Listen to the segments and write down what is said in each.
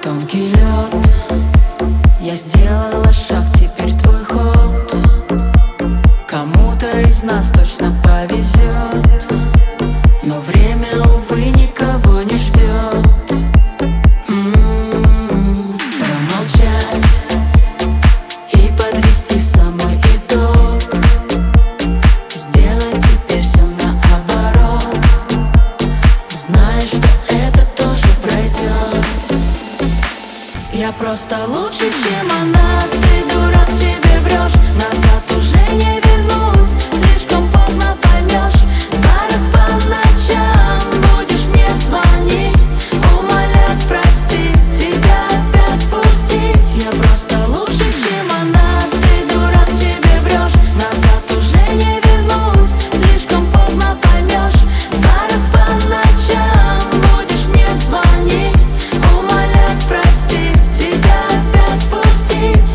Тонкий лед, я сделала шаг, теперь твой ход. Кому-то из нас точно повезет, но время, увы, никого не ждет. Промолчать и подвести самый итог, сделать теперь все наоборот, зная, что это тоже пройдет. Я просто лучше, чем она. Ты дурак, себе врешь, назад уже не вернусь. Слишком поздно поймешь, в барах по ночам будешь мне звонить, умолять простить, тебя опять пустить. Я просто лучше, чем она. Ты дурак, себе врешь, назад уже не вернусь. Слишком поздно поймешь, в барах по ночам будешь мне звонить, умолять простить, тебя опять пустить.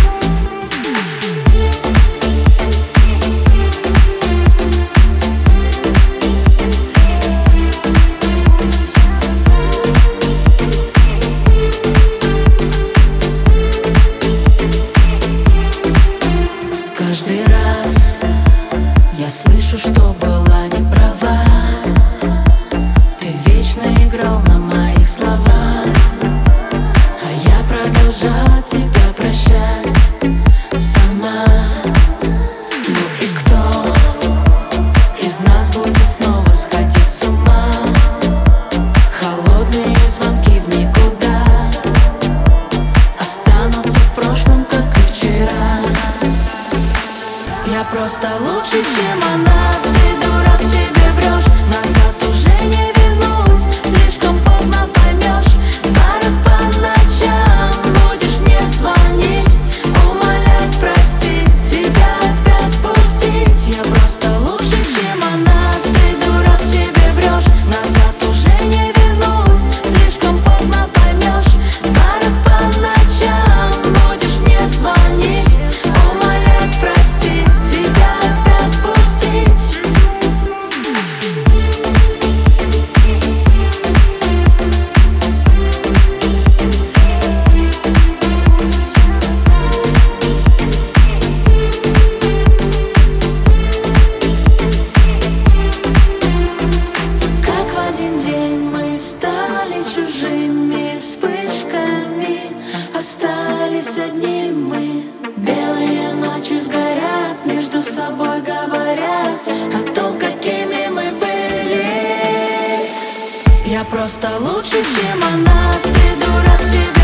Каждый раз я слышу, что была не права. Ты вечно играл на моих словах, а я продолжала тебя прощать сама. Ну и кто из нас будет снова сходить с ума? Холодные звонки в никуда останутся в прошлом, как и вчера. Я просто лучше, чем она. Ты дурак, себе врешь, назад уже не вернусь. Слишком поздно поймешь, в барах по ночам будешь мне звонить, умолять простить, тебя опять пустить. Я просто лучше, чем она. Ты дурак, себе врешь, назад уже не вернусь. Слишком поздно поймешь, в барах по ночам будешь мне звонить, умолять простить, тебя опять пустить. Как в один день мы стали чужими вспышками, остались одни мы. Белые ночи сгорят, между собой говоря о том, какими мы были. Я просто лучше, чем она. Ты дурак, себе